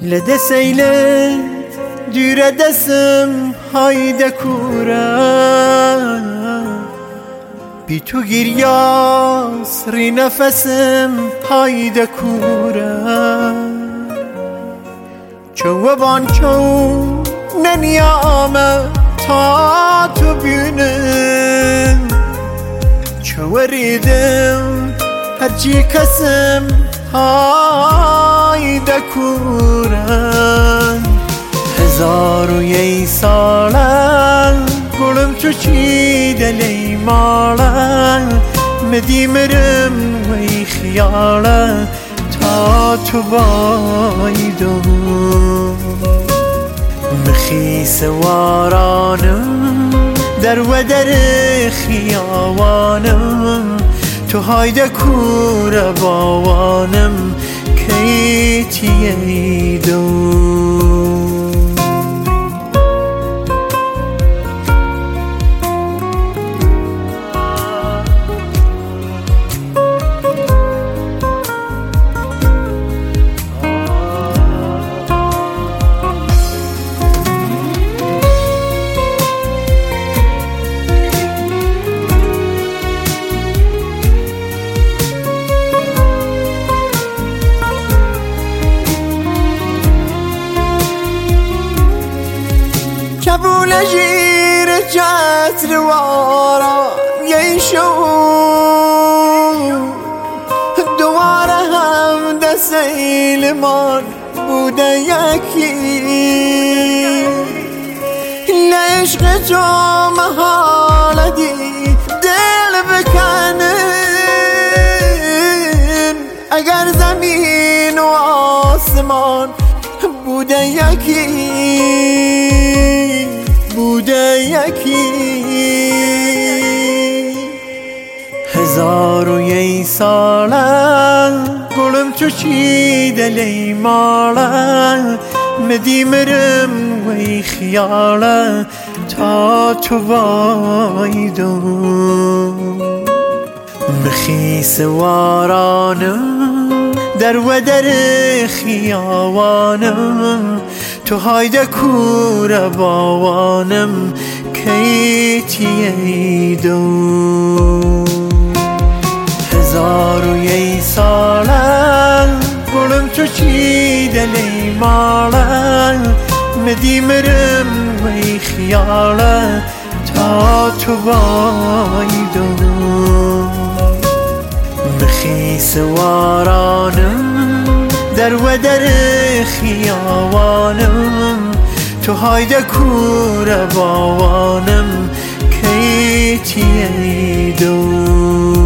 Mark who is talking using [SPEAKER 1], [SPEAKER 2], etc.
[SPEAKER 1] لده سیله دوره دستم هایده کوره بی تو گریاس ری نفسم هایده کوره چو بان چو ننیامه تا تو بینم چو ریدم هرچی کسم هایده کورن 1001 ساله گلم تو چی دلی ماله مدی مرم وی خیاله تا تو بایدم مخیس وارانم در و در خیاوانم تو هایده کوره باوانم کی تییدم کبول جیر جتر وارا یه شو دواره هم دسیلمان بوده یکی لعشق تو محالدی دل بکنن اگر زمین و آسمان بوده یکی 1001 ساله گلم تو چی دلی ماله مدی مرم وی خیاله تا تو بایدم مخیس وارانم در و در خیاوانم تو هایده کوره باوانم کی تییدم 1001 ساله گلم تو چی دلی ماله مدی مرم وی خیاله تا تو بایدم مخیس وارانم در و در خیاوانم تو هایده کوره باوانم کی تییدم